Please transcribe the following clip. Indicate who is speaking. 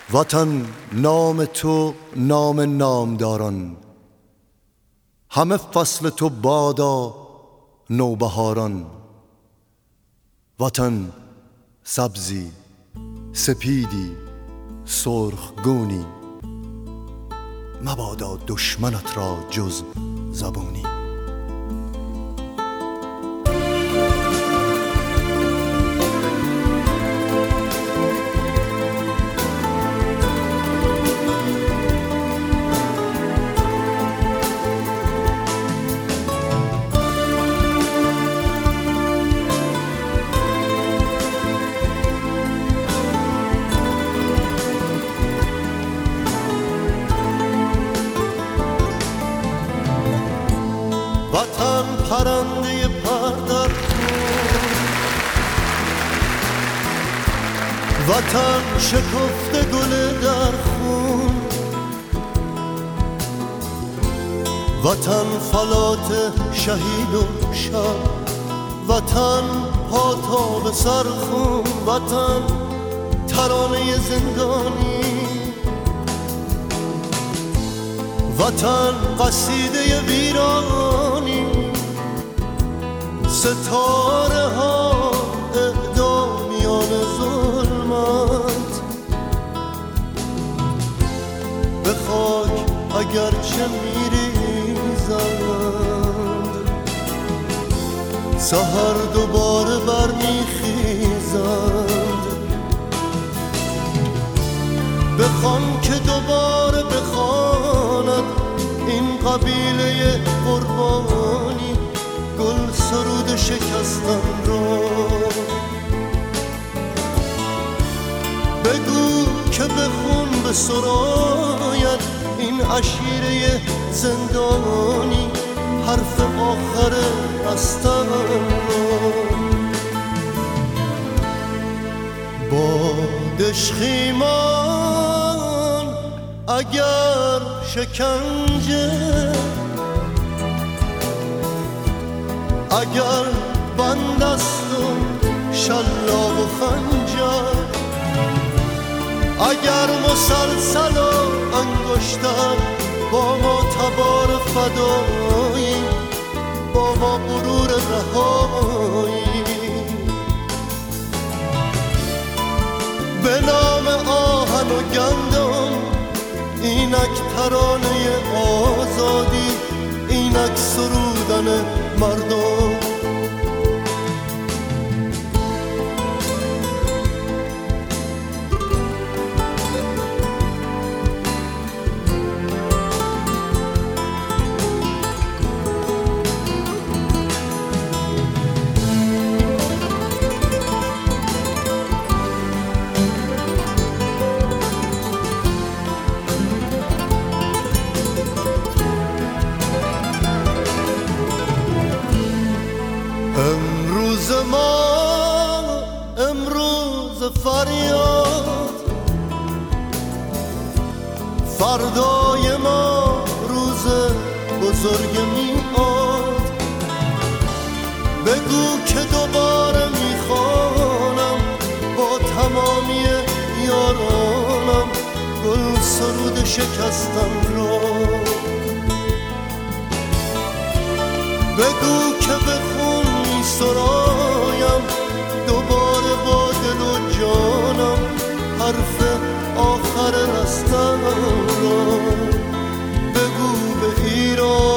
Speaker 1: وطن نام تو نام نامداران، همه فصل تو بادا نوبهاران. وطن سبزی سپیدی سرخگونی، مبادا دشمنت را جز زبونی. وطن پرنده پر در خون، وطن شکفته گل در خون، وطن فلات شهید و شب، وطن پا تا به سر خون، وطن ترانه زندانی، وطن قصیده ویرانی، ستاره ها اعدامیان ظلمت، به خاک اگرچه میریزند، سحر دوباره برمیخیزند. بخوان که دوباره بخواند این قبیله قربانی گل سرود شکستن را. بگو که بخون بسراید این عشیره زندانی حرف آخر رستن را. بادش خیمان اگر شکنجه، اگر بند است و شلاق و خنجر، اگر مسلسل و انگشتر با ما تبار فدایی، با ما غرور رهایی، به نام آهن و گندم اینک ترانه آزادی، اینک سرودن مردم. امروز ما امروز فریاد، فردای ما روز بزرگ میاد. بگو که دوباره میخوانم با تمامی یارانم گل سرود شکستن را. بگو که بخون سرایم دوباره با دل و جانم حرف آخر رستن را. بگو به ایران